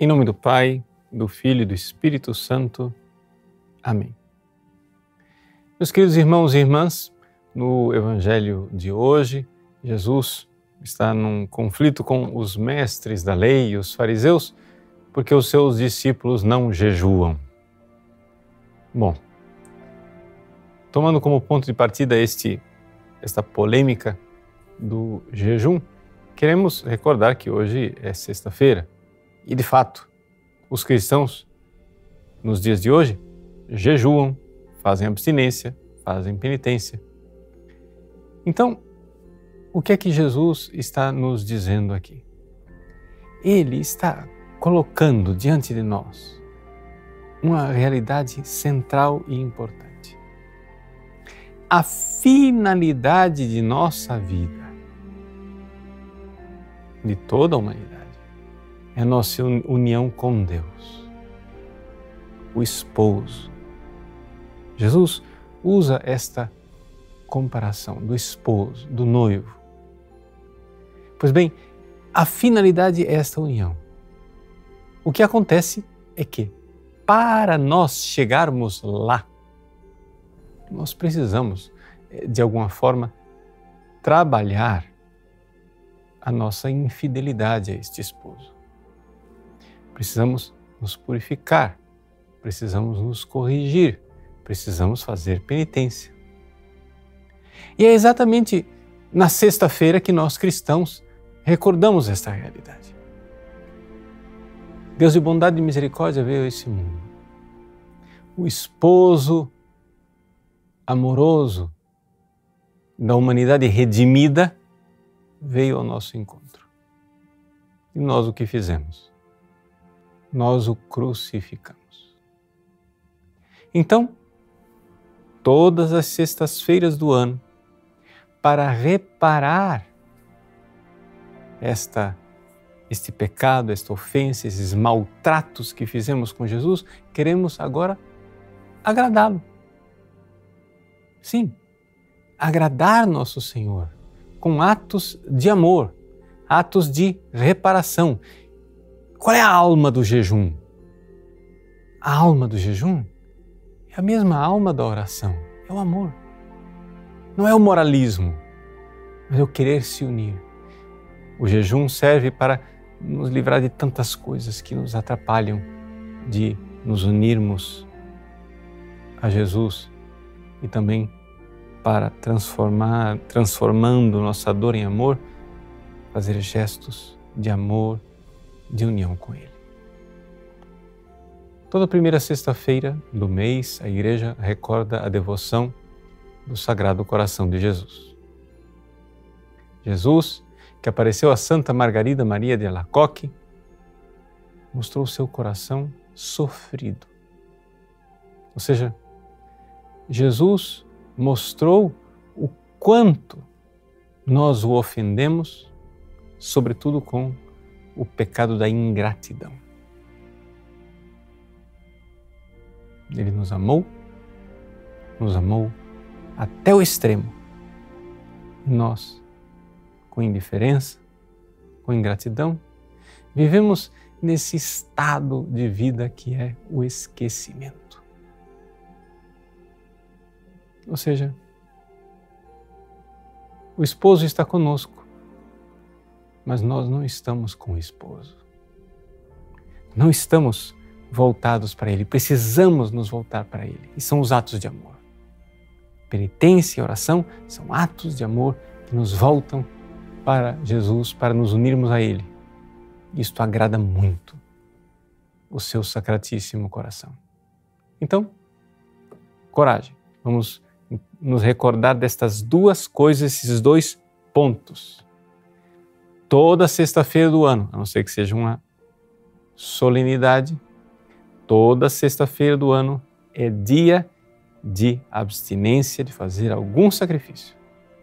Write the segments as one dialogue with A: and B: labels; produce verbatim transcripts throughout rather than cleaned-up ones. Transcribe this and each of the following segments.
A: Em nome do Pai, do Filho e do Espírito Santo. Amém. Meus queridos irmãos e irmãs, no Evangelho de hoje, Jesus está num conflito com os mestres da lei e os fariseus, porque os seus discípulos não jejuam. Bom, tomando como ponto de partida este, esta polêmica do jejum, queremos recordar que hoje é sexta-feira e, de fato, os cristãos, nos dias de hoje, jejuam, fazem abstinência, fazem penitência. Então, o que é que Jesus está nos dizendo aqui? Ele está colocando diante de nós uma realidade central e importante. A finalidade de nossa vida, de toda a humanidade, é a nossa união com Deus, o esposo. Jesus usa esta comparação do esposo, do noivo. Pois bem, a finalidade é esta união. O que acontece é que, para nós chegarmos lá, nós precisamos, de alguma forma, trabalhar a nossa infidelidade a este esposo. Precisamos nos purificar, precisamos nos corrigir, precisamos fazer penitência. E é exatamente na sexta-feira que nós cristãos recordamos esta realidade. Deus de bondade e misericórdia veio a esse mundo. O esposo amoroso da humanidade redimida veio ao nosso encontro. E nós o que fizemos? Nós o crucificamos. Então, todas as sextas-feiras do ano, para reparar esta, este pecado, esta ofensa, esses maltratos que fizemos com Jesus, queremos agora agradá-lo. Sim, agradar nosso Senhor com atos de amor, atos de reparação. Qual é a alma do jejum? A alma do jejum é a mesma alma da oração, é o amor. Não é o moralismo, mas é o querer se unir. O jejum serve para nos livrar de tantas coisas que nos atrapalham de nos unirmos a Jesus e também para transformar, transformando nossa dor em amor, fazer gestos de amor, de união com Ele. Toda primeira sexta-feira do mês, a Igreja recorda a devoção do Sagrado Coração de Jesus. Jesus, que apareceu a Santa Margarida Maria de Alacoque, mostrou seu coração sofrido. Ou seja, Jesus mostrou o quanto nós o ofendemos, sobretudo com o pecado da ingratidão. Ele nos amou, nos amou até o extremo. Nós, com indiferença, com ingratidão, vivemos nesse estado de vida que é o esquecimento. Ou seja, o esposo está conosco, mas nós não estamos com o esposo. Não estamos voltados para Ele, precisamos nos voltar para Ele. E são os atos de amor. Penitência e oração são atos de amor que nos voltam para Jesus, para nos unirmos a Ele. Isto agrada muito o seu sacratíssimo coração. Então, coragem. Vamos nos recordar destas duas coisas, esses dois pontos. Toda sexta-feira do ano, a não ser que seja uma solenidade, toda sexta-feira do ano é dia de abstinência, de fazer algum sacrifício.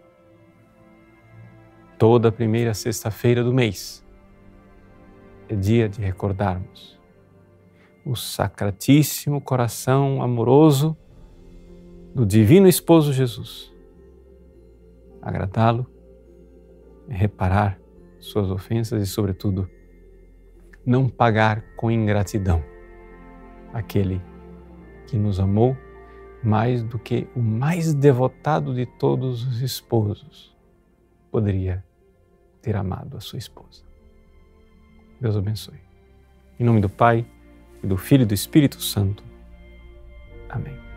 A: Toda primeira sexta-feira do mês é dia de recordarmos o sacratíssimo coração amoroso do Divino Esposo Jesus, agradá-lo, reparar suas ofensas e, sobretudo, não pagar com ingratidão aquele que nos amou mais do que o mais devotado de todos os esposos poderia ter amado a sua esposa. Deus abençoe. Em nome do Pai, e do Filho e do Espírito Santo. Amém.